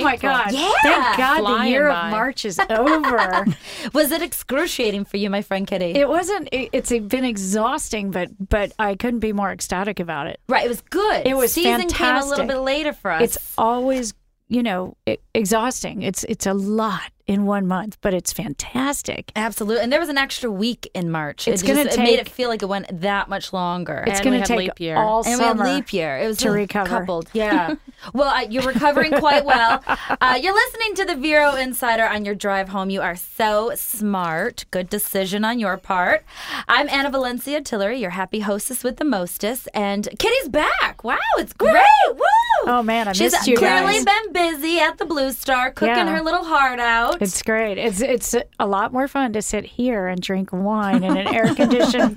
my God. Yeah. Thank God the Flying year by. of March is over. Was it excruciating for you, my friend Kitty? It wasn't, it's been exhausting, but I couldn't be more ecstatic about it. Right, it was good. It was Season fantastic. came a little bit later for us. It's always, exhausting. It's a lot in 1 month, but it's fantastic. Absolutely. And there was an extra week in March. It's It gonna just- It made take- it feel like it went that much longer. It's And going we to had take leap year. all And we summer had leap year. It was to recover. coupled. Yeah. Well, you're recovering quite well. You're listening to the Vero Insider on your drive home. You are so smart. Good decision on your part. I'm Anna Valencia Tillery, your happy hostess with the mostest. And Kitty's back. Wow, it's great. Woo! Oh, man, I She's missed you clearly guys. been busy at the Blue Star, cooking Yeah. her little heart out. It's great. It's a lot more fun to sit here and drink wine in an air-conditioned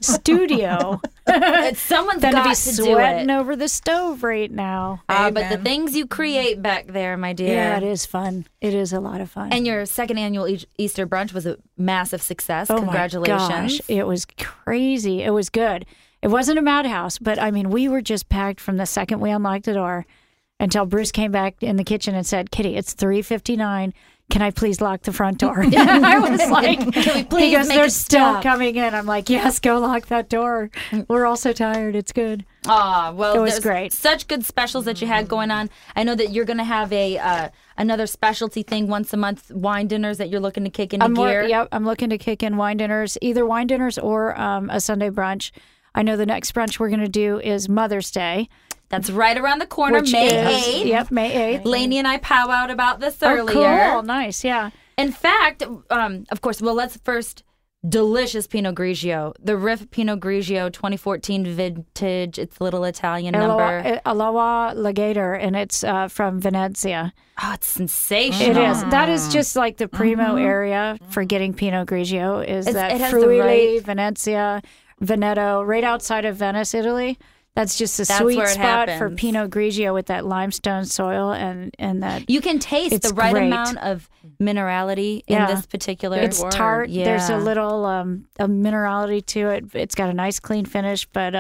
studio Someone's than to got be to do sweating it. over the stove right now. But the things you create back there, my dear. Yeah, it is fun. It is a lot of fun. And your second annual Easter brunch was a massive success. Oh Congratulations. my gosh, it was crazy. It was good. It wasn't a madhouse, but I mean, we were just packed from the second we unlocked the door until Bruce came back in the kitchen and said, "Kitty, it's 3:59. Can I please lock the front door?" I was like, Can we please he goes, make "They're it still stop?" coming in." I'm like, "Yes, go lock that door. We're all so tired. It's good." Well, It was there's great. Such good specials that you had going on. I know that you're going to have another specialty thing once a month, wine dinners that you're looking to kick into gear. I'm looking to kick in wine dinners, either wine dinners or a Sunday brunch. I know the next brunch we're going to do is Mother's Day. That's right around the corner, which May is- 8th. Yep, May 8th. Lainey and I powwowed about this Oh, earlier. cool. Nice, yeah. In fact, of course, well, let's first delicious Pinot Grigio. The Riff Pinot Grigio 2014 vintage. It's a little Italian number. Aloha Legator, and it's from Venezia. Oh, it's sensational. It is. That is just like the primo area for getting Pinot Grigio is It that has the Friuli, right- Venezia, Veneto, right outside of Venice, Italy. That's just a That's sweet where it spot for happens. Pinot Grigio with that limestone soil and that. You can taste It's the right great. amount of minerality in Yeah. this particular. It's word. tart. Yeah. There's a little a minerality to it. It's got a nice clean finish, but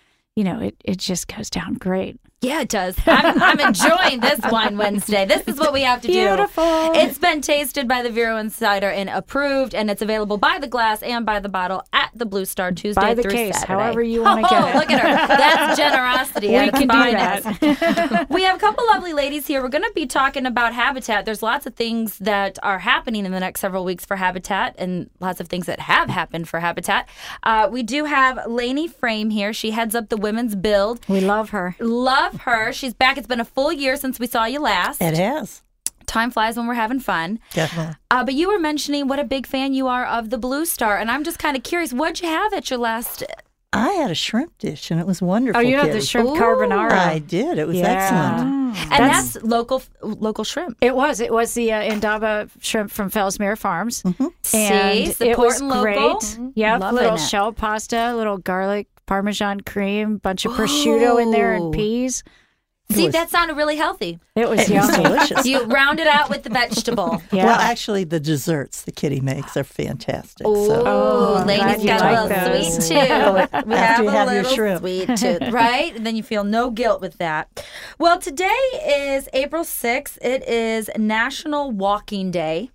it just goes down great. Yeah, it does. I'm enjoying this Wine Wednesday. This is what we have to do. Beautiful. It's been tasted by the Vero Insider and approved, and it's available by the glass and by the bottle at the Blue Star Tuesday By the through case, Saturday. however you wanna get it. Look at her. That's generosity. We at its can do finest. that. We have a couple lovely ladies here. We're going to be talking about Habitat. There's lots of things that are happening in the next several weeks for Habitat and lots of things that have happened for Habitat. We do have Lainey Frame here. She heads up the women's build. We love her. Love her. She's back. It's been a full year since we saw you last. It has. Time flies when we're having fun. Definitely. But you were mentioning what a big fan you are of the Blue Star, and I'm just kind of curious. What'd you have at your last? I had a shrimp dish, and it was wonderful. Oh, you have the Kitty. shrimp Ooh. carbonara. I did. It was excellent. And that's local shrimp. It was the Indaba shrimp from Fellsmere Farms. And See, it was supporting local. great. Yep, Loving little it. shell pasta, little garlic Parmesan cream, bunch of prosciutto in there and peas. See, that sounded really healthy. It was It was yummy. delicious. You rounded out with the vegetable. Yeah. Well, actually, the desserts the Kitty makes are fantastic. Oh, So Lainey's glad you got like a little those. sweet tooth. We After you have a your little shrimp. sweet tooth, right? And then you feel no guilt with that. Well, today is April 6th. It is National Walking Day.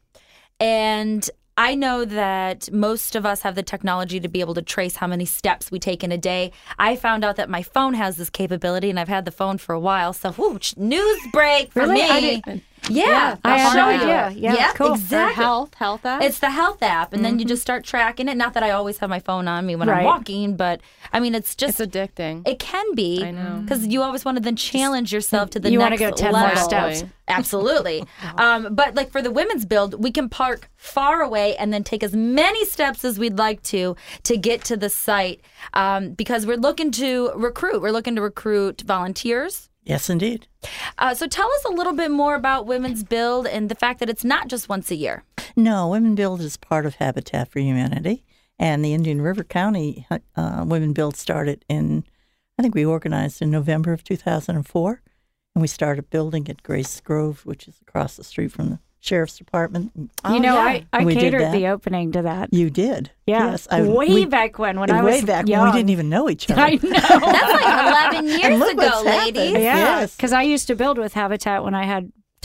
And I know that most of us have the technology to be able to trace how many steps we take in a day. I found out that my phone has this capability, and I've had the phone for a while. So, news break for Really? me. I didn't- Yeah, I had no I'll show you. idea. Yeah, cool. exactly. Health app? It's the health app, and then you just start tracking it. Not that I always have my phone on me when I'm Right. walking, but I mean, it's just It's addicting. it can be. I know. Because you always want to then challenge yourself to the You wanna next go 10 level. more steps. Absolutely. But like for the women's build, we can park far away and then take as many steps as we'd like to get to the site because we're looking to recruit. We're looking to recruit volunteers. yes, indeed. So tell us a little bit more about Women's Build and the fact that it's not just once a year. No, Women Build is part of Habitat for Humanity. And the Indian River County Women Build started I think we organized in November of 2004. And we started building at Grace Grove, which is across the street from the Sheriff's Department. I We did catered that. the opening to that. You did. Yeah. Yes. way back when I was way back young. when we didn't even know each other. I know. That's like 11 years And look ago, what's happened. ladies. Yeah, Yes. because I used to build with Habitat when I had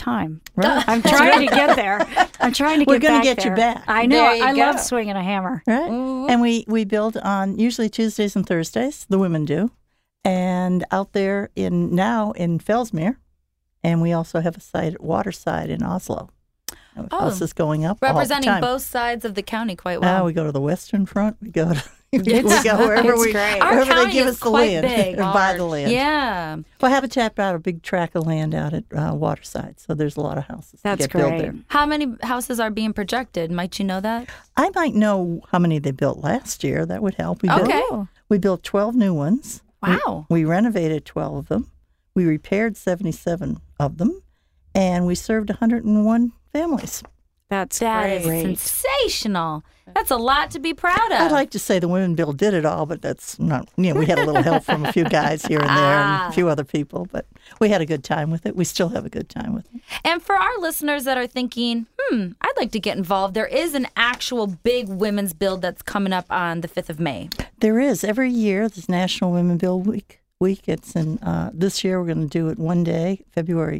time. Right. I'm trying to get there. I'm trying to get We're gonna back get you there. back. I know. There you I go. love swinging a hammer. Right. And we build on usually Tuesdays and Thursdays. The women do, and out there in Fellsmere, and we also have a site at Waterside in Oslo. House is going up all the Representing time. both sides of the county quite well. We go to the Western Front. We go to we go wherever it's we great. Our wherever they county give is us the quite land big. or buy the land. Yeah. Well, Habitat bought a big tract of land out at Waterside, so there's a lot of houses That's to get built great. there. How many houses are being projected? Might you know that? I might know how many they built last year. That would help. Okay. We built 12 new ones. Wow. We renovated 12 of them. We repaired 77 of them, and we served 101 families. That's That is great. sensational. That's a lot to be proud of. I'd like to say the Women Bill did it all, but that's not, we had a little help from a few guys here and there and a few other people, but we had a good time with it. We still have a good time with it. And for our listeners that are thinking, I'd like to get involved, there is an actual big women's build that's coming up on the 5th of May. There is. Every year, there's National Women Bill Week. It's in, this year we're going to do it one day, May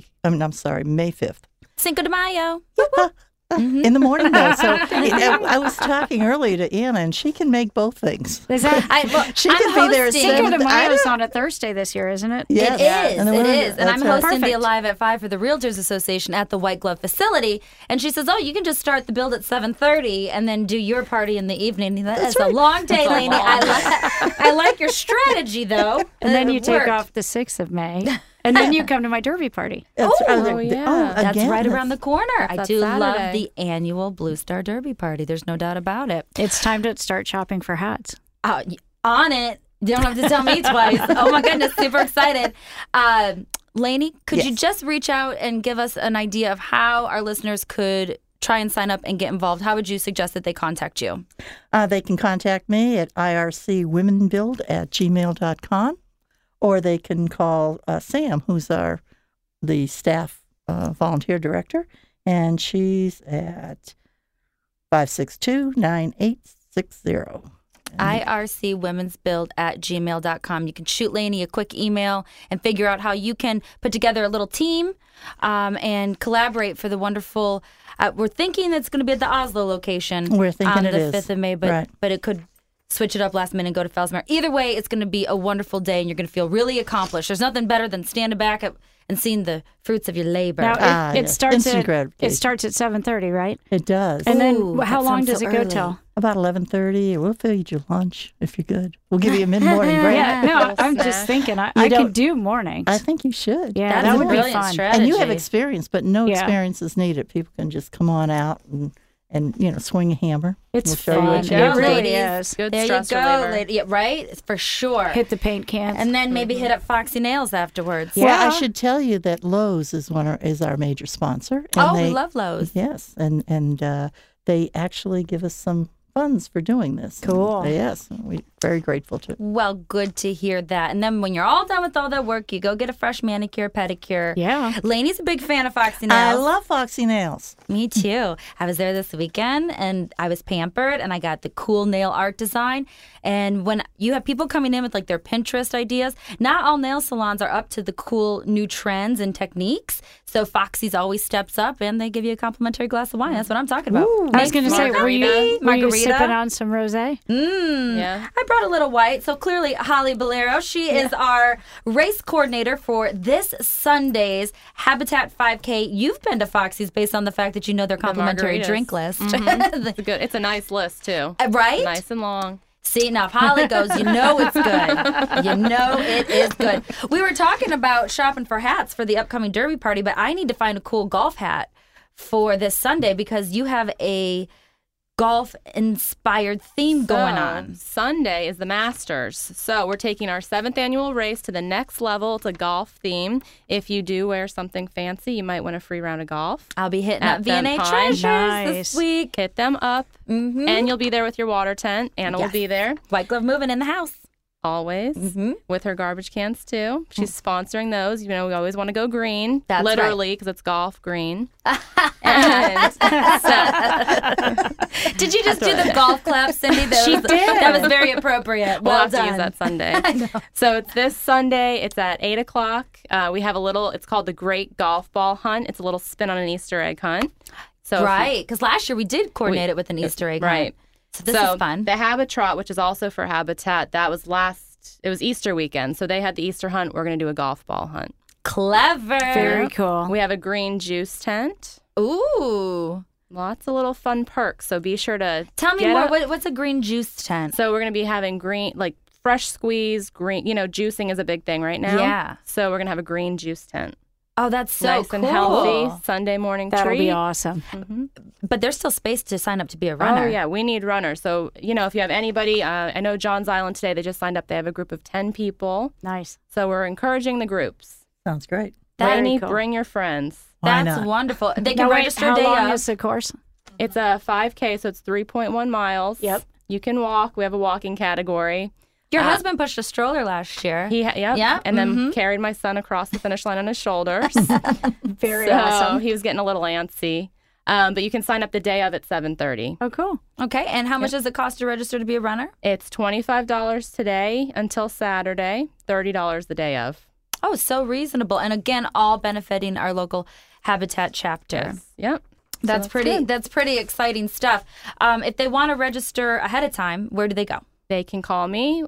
5th. Cinco de Mayo. In the morning, though. So I was talking earlier to Anna, and she can make both things. Is that She could be there at hosting- Cinco de 7. I Mayo's don't- on a Thursday this year, isn't it? Yes. It is. And the It women- is. And I'm that's right. hosting the Perfect. Alive at 5 for the Realtors Association at the White Glove facility. And she says, you can just start the build at 7:30 and then do your party in the evening. That's a long day, Lainey. I like your strategy, though. And then you It take worked. off the 6th of May. And then you come to my derby party. yeah. That's again, right around the corner. I That's do Saturday. love the annual Blue Star Derby party. There's no doubt about it. It's time to start shopping for hats. On it. You don't have to tell me twice. Oh my goodness, super excited. Lainey, could you Yes. just reach out and give us an idea of how our listeners could try and sign up and get involved? How would you suggest that they contact you? They can contact me at ircwomenbuild@gmail.com, or they can call Sam, who's the staff volunteer director, and she's at 562-9860. ircwomensbuild@gmail.com. You can shoot Lainey a quick email and figure out how you can put together a little team and collaborate for the wonderful. We're thinking it's going to be at the Oslo location. We're thinking on it the is. 5th of May, but Right. but it could switch it up last minute and go to Fellsmere. Either way, it's going to be a wonderful day, and you're going to feel really accomplished. There's nothing better than standing back and seeing the fruits of your labor. Now, it yes. starts Instant at gratification. it starts at 7:30, right? It does. And then Ooh, how that long sounds does so it go early. till? About 11:30. We'll feed you lunch if you're good. We'll give you a mid-morning break. Yeah, no, Little I'm just snack. thinking I You could don't- do mornings. I think you should. Yeah, That that is a would be brilliant fun. strategy. And you have experience, but no Yeah. experience is needed. People can just come on out and swing a hammer. It's We'll show you fun. what you It need to do. really Ladies. is. Good There you stress go, reliever. lady. Yeah, right? For sure. Hit the paint cans. And then maybe hit up Foxy Nails afterwards. Yeah. Well, I should tell you that Lowe's is our major sponsor. And We love Lowe's. Yes, and they actually give us some funds for doing this. Cool. And, yes, we're very grateful to. Well, good to hear that. And then when you're all done with all that work, you go get a fresh manicure, pedicure. Yeah. Lainey's a big fan of Foxy Nails. I love Foxy Nails. Me too. I was there this weekend and I was pampered and I got the cool nail art design. And when you have people coming in with like their Pinterest ideas, not all nail salons are up to the cool new trends and techniques. So Foxy's always steps up and they give you a complimentary glass of wine. That's what I'm talking about. I was going to say, were you Margarita? sipping on some rosé? Yeah. I brought a little white. So clearly, Holly Bolero, she is our race coordinator for this Sunday's Habitat 5K. You've been to Foxy's based on the fact that you know their complimentary margaritas. drink list. It's good. It's a nice list too. Right? Nice and long. See, now if Holly goes, you know it's good. You know it is good. We were talking about shopping for hats for the upcoming Derby party, but I need to find a cool golf hat for this Sunday because you have a golf-inspired theme going on. Sunday is the Masters. So we're taking our 7th annual race to the next level. It's a golf theme. If you do wear something fancy, you might win a free round of golf. I'll be hitting At up V&A Bent Pine. Treasures Nice. this week. Hit them up, and you'll be there with your water tent. Anna Yes. will be there. White Glove Moving in the house. Always with her garbage cans too. She's sponsoring those. You know, we always want to go green, That's literally, because it's golf green. And so, Did you just do the golf clap, Cindy? She did. That was very appropriate. We'll Well have to done. use that Sunday. So it's this Sunday. It's at 8 o'clock. We have a little, it's called the Great Golf Ball Hunt. It's a little spin on an Easter egg hunt. So Right, because last year we did coordinate it with an Easter egg hunt. Right. So this is fun. The Habitrot, which is also for Habitat, that was it was Easter weekend. So they had the Easter hunt. We're going to do a golf ball hunt. Clever. Very cool. We have a green juice tent. Ooh. Lots of little fun perks. So be sure to Tell me get more. up. What's a green juice tent? So we're going to be having green, like fresh squeeze, green, juicing is a big thing right now. Yeah. So we're going to have a green juice tent. Oh, that's so nice cool. and healthy Sunday morning That'll treat. be awesome. But there's still space to sign up to be a runner. Oh, yeah. We need runners. So, if you have anybody, I know John's Island today, they just signed up. They have a group of 10 people. Nice. So we're encouraging the groups. Sounds great. Rainey, cool. bring your friends. Why That's not? wonderful. They Now can wait, register how day long of. is the course? It's a 5K, so it's 3.1 miles. Yep. You can walk. We have a walking category. Your husband pushed a stroller last year. Yep. Yeah, And then carried my son across the finish line on his shoulders. Very so awesome. he was getting a little antsy. But you can sign up the day of at 7:30. Oh, cool. Okay, and how much does it cost to register to be a runner? It's $25 today until Saturday, $30 the day of. Oh, so reasonable. And again, all benefiting our local Habitat chapter. Yep. That's So pretty. good. That's pretty exciting stuff. If they want to register ahead of time, where do they go? They can call me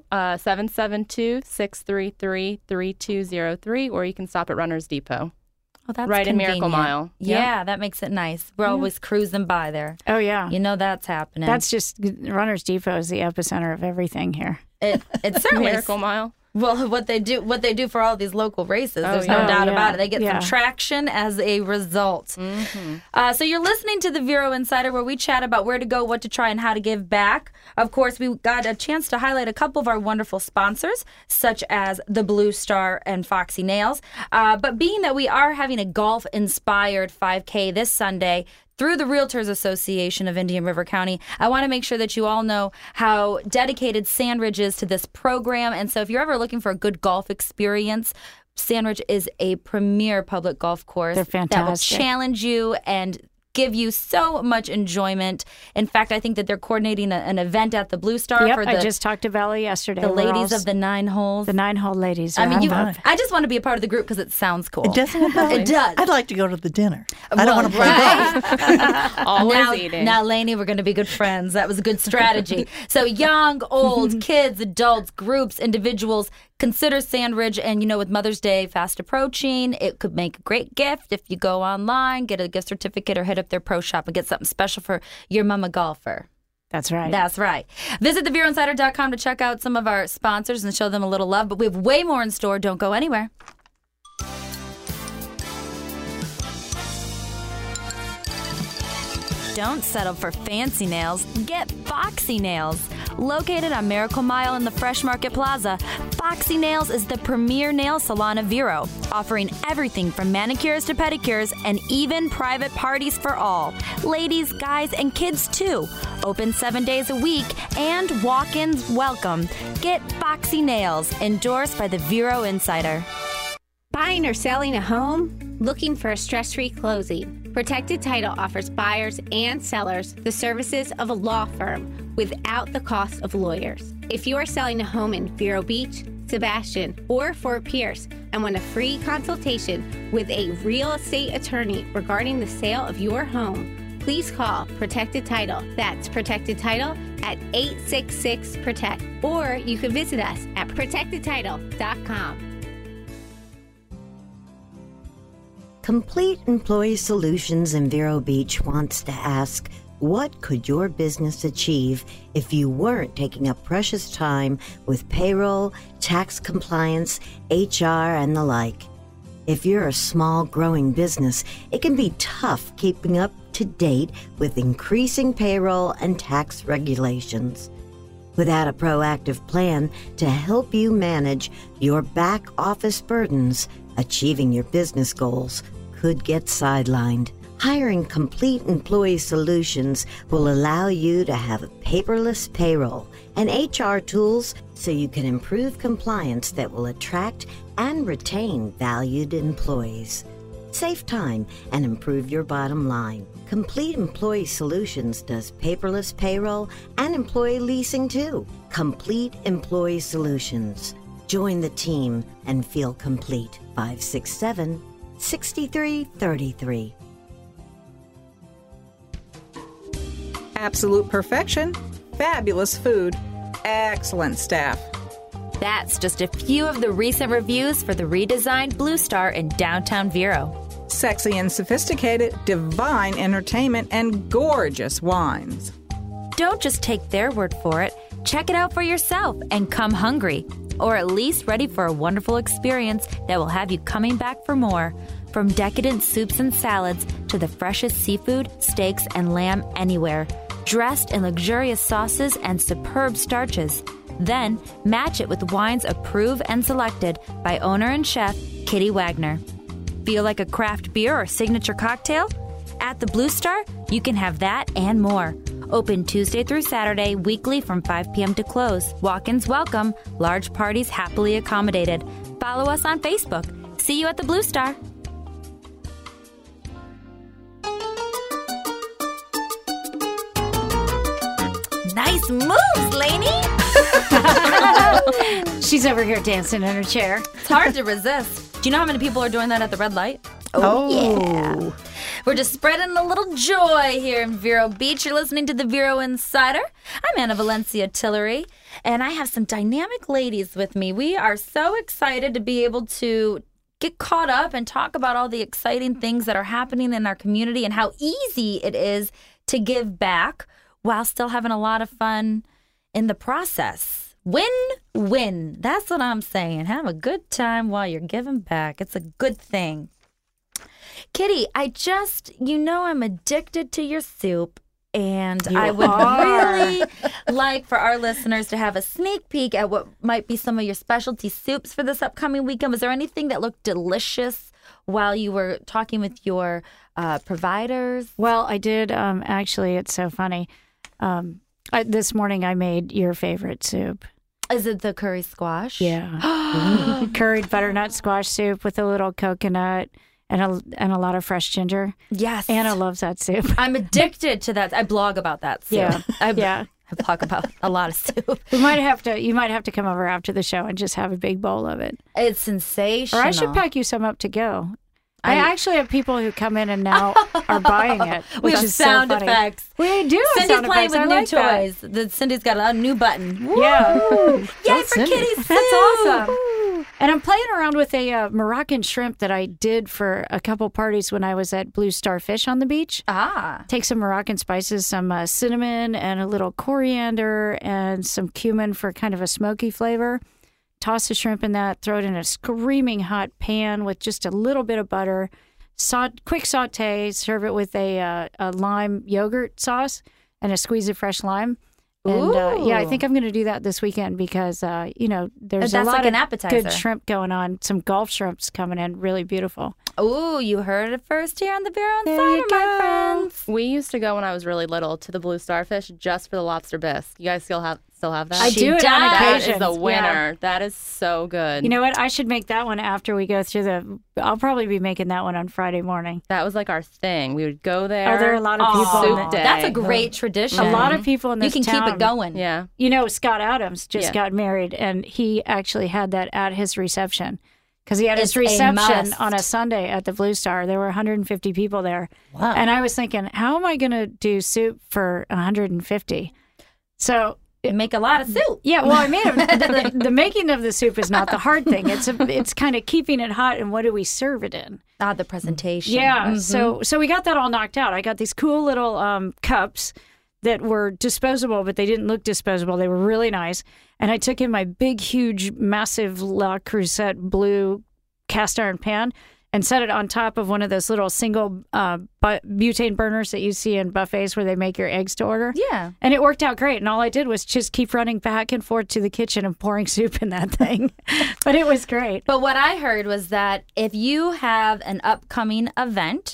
772-633-3203, or you can stop at Runners Depot. Oh, that's Right in Miracle convenient. Mile. Yeah, that makes it nice. We're always cruising by there. Oh, yeah. You know that's happening. That's just Runners Depot is the epicenter of everything here. it. It certainly Miracle Mile. Well, what they do for all these local races, there's yeah. no doubt yeah, about it. They get yeah. some traction as a result. So you're listening to the Vero Insider, where we chat about where to go, what to try, and how to give back. Of course, we got a chance to highlight a couple of our wonderful sponsors, such as the Blue Star and Foxy Nails. But being that we are having a golf-inspired 5K this Sunday through the Realtors Association of Indian River County, I want to make sure that you all know how dedicated Sandridge is to this program. And so if you're ever looking for a good golf experience, Sandridge is a premier public golf course They're that will fantastic. challenge you and give you so much enjoyment. In fact, I think that they're coordinating an event at the Blue Star Yep, for I the, just talked to Valley yesterday. the We're ladies all- of the 9 holes. the 9-hole ladies. I mean, are all- I just want to be a part of the group because it sounds cool. Doesn't it? though? It does. I'd like to go to the dinner. I don't want to play golf. Always eating. Now, Lainey, we're going to be good friends. That was a good strategy. So, young, old, kids, adults, groups, individuals, consider Sandridge. And, with Mother's Day fast approaching, it could make a great gift if you go online, get a gift certificate, or hit up their pro shop and get something special for your mama golfer. That's right. That's right. Visit theveroinsider.com to check out some of our sponsors and show them a little love. But we have way more in store. Don't go anywhere. Don't settle for fancy nails. Get Foxy Nails. Located on Miracle Mile in the Fresh Market Plaza, Foxy Nails is the premier nail salon of Vero, offering everything from manicures to pedicures and even private parties for all. Ladies, guys, and kids too. Open 7 days a week and walk-ins welcome. Get Foxy Nails, endorsed by the Vero Insider. Buying or selling a home? Looking for a stress-free closing? Protected Title offers buyers and sellers the services of a law firm without the cost of lawyers. If you are selling a home in Vero Beach, Sebastian, or Fort Pierce and want a free consultation with a real estate attorney regarding the sale of your home, please call Protected Title. That's Protected Title at 866-PROTECT. Or you can visit us at protectedtitle.com. Complete Employee Solutions in Vero Beach wants to ask, what could your business achieve if you weren't taking up precious time with payroll, tax compliance, HR, and the like? If you're a small, growing business, it can be tough keeping up to date with increasing payroll and tax regulations. Without a proactive plan to help you manage your back office burdens, achieving your business goals could get sidelined. Hiring Complete Employee Solutions will allow you to have a paperless payroll and HR tools so you can improve compliance that will attract and retain valued employees. Save time and improve your bottom line. Complete Employee Solutions does paperless payroll and employee leasing too. Complete Employee Solutions. Join the team and feel complete. 567-6333. Absolute perfection, fabulous food, excellent staff. That's just a few of the recent reviews for the redesigned Blue Star in downtown Vero. Sexy and sophisticated, divine entertainment, and gorgeous wines. Don't just take their word for it. Check it out for yourself and come hungry, or at least ready for a wonderful experience that will have you coming back for more. From decadent soups and salads to the freshest seafood, steaks, and lamb anywhere, dressed in luxurious sauces and superb starches. Then match it with wines approved and selected by owner and chef Kitty Wagner. Feel like a craft beer or signature cocktail? At the Blue Star, you can have that and more. Open Tuesday through Saturday, weekly from 5 p.m. to close. Walk-ins welcome, large parties happily accommodated. Follow us on Facebook. See you at the Blue Star. Nice moves, Lainey. She's over here dancing in her chair. It's hard to resist. Do you know how many people are doing that at the red light? Oh. We're just spreading a little joy here in Vero Beach. You're listening to the Vero Insider. I'm Anna Valencia Tillery, and I have some dynamic ladies with me. We are so excited to be able to get caught up and talk about all the exciting things that are happening in our community and how easy it is to give back while still having a lot of fun in the process. Win-win. That's what I'm saying. Have a good time while you're giving back. It's a good thing. Kitty, I'm addicted to your soup, and I would really like for our listeners to have a sneak peek at what might be some of your specialty soups for this upcoming weekend. Was there anything that looked delicious while you were talking with your providers? Well, I did. Actually, it's so funny. This morning I made your favorite soup. Is it the curry squash? Yeah. Curried butternut squash soup with a little coconut and a lot of fresh ginger. Yes. Anna loves that soup. I'm addicted to that. I blog about that soup. Yeah. I blog about a lot of soup. You might have to come over after the show and just have a big bowl of it. It's sensational. Or I should pack you some up to go. I actually have people who come in and now are buying it, we which have is sound so funny. effects. We do have Cindy's sound playing effects. with I new like that. toys. Cindy's got a new button. Woo! Yeah. Yay for Kitty's soup. That's awesome. And I'm playing around with a Moroccan shrimp that I did for a couple parties when I was at Blue Star Fish on the beach. Take some Moroccan spices, some cinnamon and a little coriander and some cumin for kind of a smoky flavor. Toss the shrimp in that, throw it in a screaming hot pan with just a little bit of butter. Quick saute, serve it with a lime yogurt sauce and a squeeze of fresh lime. And I think I'm going to do that this weekend because, there's a lot like an of appetizer. good shrimp going on. Some Gulf shrimps coming in, really beautiful. Ooh, you heard it first here on the Vero Insider, my friends. We used to go when I was really little to the Blue Starfish just for the lobster bisque. You guys still have that? I do it on That occasion. is the winner. That is so good. You know what? I should make that one after we go through I'll probably be making that one on Friday morning. That was like our thing. We would go there. Are there a lot of people? Soup day. That's a great tradition. A lot of people in this You can town. keep it going. Yeah. You know, Scott Adams just Yeah. got married, and he actually had that at his reception because he had It's his a reception must. on a Sunday at the Blue Star. There were 150 people there. Wow. And I was thinking, how am I going to do soup for 150? So, Make a lot of soup. yeah, well, I made it. The making of the soup is not the hard thing. It's kind of keeping it hot, and what do we serve it in? The presentation. Yeah, so we got that all knocked out. I got these cool little cups that were disposable, but they didn't look disposable. They were really nice. And I took in my big, huge, massive Le Creuset blue cast iron pan and set it on top of one of those little single butane burners that you see in buffets where they make your eggs to order. Yeah. And it worked out great. And all I did was just keep running back and forth to the kitchen and pouring soup in that thing. But it was great. But what I heard was that if you have an upcoming event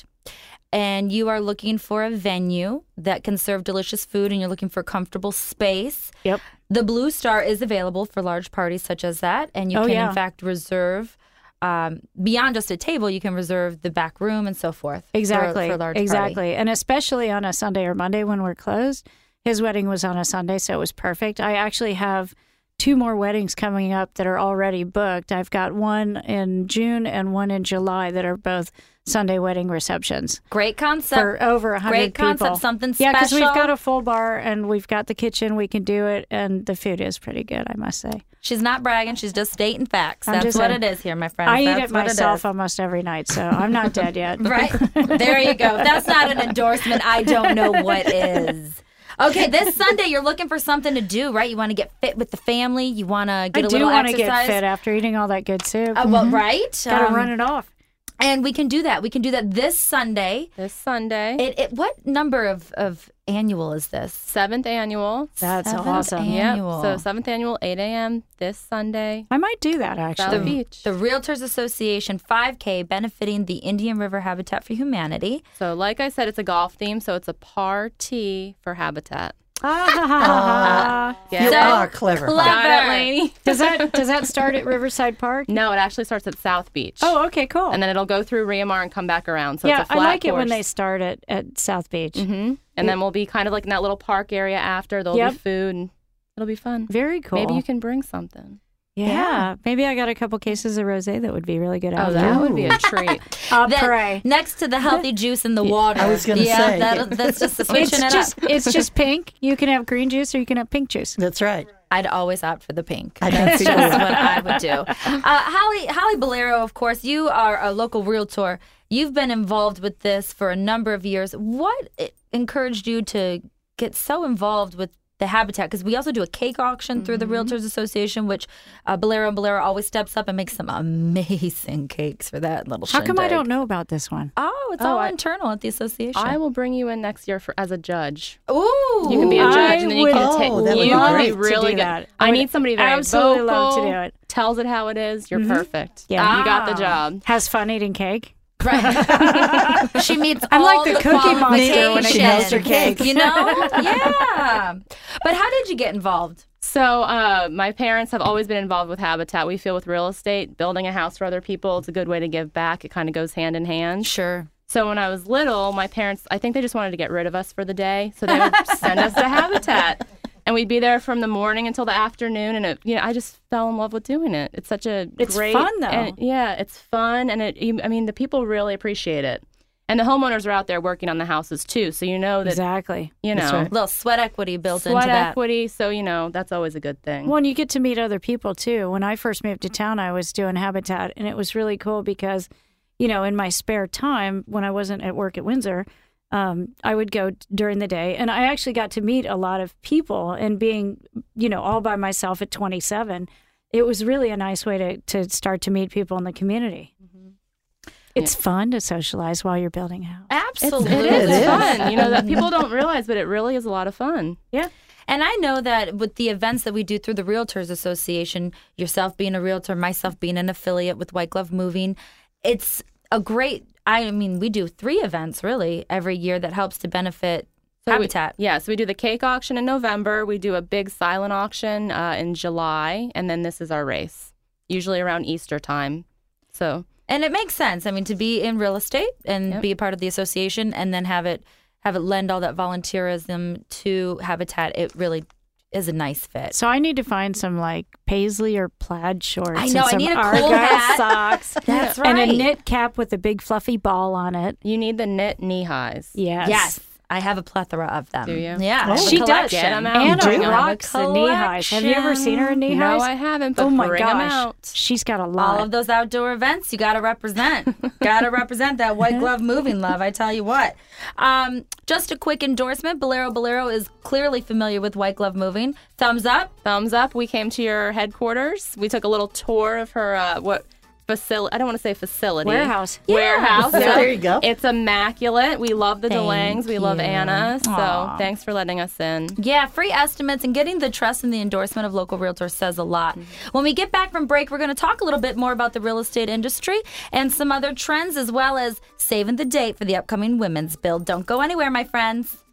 and you are looking for a venue that can serve delicious food and you're looking for a comfortable space, Yep. the Blue Star is available for large parties such as that. And you can, in fact, reserve beyond just a table, you can reserve the back room and so forth. Exactly. For a large exactly. party. And especially on a Sunday or Monday when we're closed. His wedding was on a Sunday, so it was perfect. I actually have 2 more weddings coming up that are already booked. I've got one in June and one in July that are both Sunday wedding receptions. Great concept. For over 100 Great people. concept, something Yeah, because special. we've got a full bar and we've got the kitchen. We can do it, and the food is pretty good, I must say. She's not bragging. She's just stating facts. I'm That's just what saying. it is here, my friends. I eat That's it what myself is. almost every night, so I'm not dead yet. Right. There you go. If that's not an endorsement, I don't know what is. Okay, this Sunday you're looking for something to do, right? You want to get fit with the family. You want to get I a do little want to exercise. get fit after eating all that good soup. Well, right. Got to run it off. And we can do that. We can do that this Sunday. This Sunday, What number of annual is this? 7th annual. That's Seventh awesome. annual. Yep. So 7th annual, 8 a.m. this Sunday. I might do that, South actually. Beach. The Realtors Association 5K benefiting the Indian River Habitat for Humanity. So like I said, it's a golf theme, so it's a party for Habitat. Yeah. You So are clever. Got it, Lainey? Does that start at Riverside Park? No, it actually starts at South Beach. Oh, okay, cool. And then it'll go through Riamar and come back around. So yeah, it's a flat I like it when course. they start at South Beach. And then we'll be kind of like in that little park area after. There'll Yep. be food and it'll be fun. Very cool. Maybe you can bring something. Yeah. Maybe I got a couple cases of rosé that would be really good. Oh, after. that would be a treat. I'll Then pray. next to the healthy juice in the water. I was gonna say. That's just the switching It's just pink. You can have green juice or you can have pink juice. That's right. I'd always opt for the pink. I That's think so. just what I would do. Holly Bolero, of course, you are a local realtor. You've been involved with this for a number of years. What encouraged you to get so involved with the Habitat? Because we also do a cake auction through the Realtors Association, which Bolero & Bolero always steps up and makes some amazing cakes for that little How come I shindig. don't know about this one? Oh, it's all internal at the association. I will bring you in next year as a judge. Ooh. You can be a judge, I and then you would can take. that would be You would great be to really do good. that. I I would need somebody very absolutely vocal, love to do it. tells it how it is. You're perfect. Yeah. you got the job. Has fun eating cake. Right. She meets I'm all like the Cookie Monster when it qualifications, comes to cake. You know? Yeah. But how did you get involved? So my parents have always been involved with Habitat. We feel with real estate, building a house for other people, it's a good way to give back. It kind of goes hand in hand. Sure. So when I was little, my parents, I think they just wanted to get rid of us for the day. So they would send us to Habitat. And we'd be there from the morning until the afternoon. And, I just fell in love with doing it. It's such a It's great... fun, though. And, yeah, it's fun. And, the people really appreciate it. And the homeowners are out there working on the houses, too. So you know that, Exactly. know, Little sweat equity built into sweat that. equity. So, that's always a good thing. Well, and you get to meet other people, too. When I first moved to town, I was doing Habitat, and it was really cool because, in my spare time, when I wasn't at work at Windsor, I would go during the day, and I actually got to meet a lot of people. And being, all by myself at 27, it was really a nice way to start to meet people in the community. It's fun to socialize while you're building a house. Absolutely. It is. It's fun. That people don't realize, but it really is a lot of fun. Yeah. And I know that with the events that we do through the Realtors Association, yourself being a realtor, myself being an affiliate with White Glove Moving, it's a great, we do 3 events really every year that helps to benefit Habitat. So we do the cake auction in November. We do a big silent auction in July. And then this is our race, usually around Easter time. So... And it makes sense. To be in real estate and be a part of the association and then have it lend all that volunteerism to Habitat, it really is a nice fit. So I need to find some like paisley or plaid shorts. I know, and I some need a cool Argyle hat. socks. That's And a right. knit cap with a big fluffy ball on it. You need the knit knee highs. Yes. Yes. I have a plethora of them. Do you? Yeah. I have a She does. collection. Get 'em out. Anna Bring 'em. rocks the knee highs. Have you ever seen her in knee No, highs? I haven't, but Oh my bring 'em gosh. out. She's got a lot. All of those outdoor events, you got to represent. Got to represent that White Glove Moving love, I tell you what. Just a quick endorsement. Bolero is clearly familiar with White Glove Moving. Thumbs up. Thumbs up. We came to your headquarters. We took a little tour of her, facility. I don't want to say facility. Warehouse. Warehouse. Yeah, there you go. It's immaculate. We love the Thank DeLangs. We love you. Anna. So thanks for letting us in. Yeah, free estimates and getting the trust and the endorsement of local realtors says a lot. When we get back from break, we're going to talk a little bit more about the real estate industry and some other trends, as well as saving the date for the upcoming women's bill. Don't go anywhere, my friends.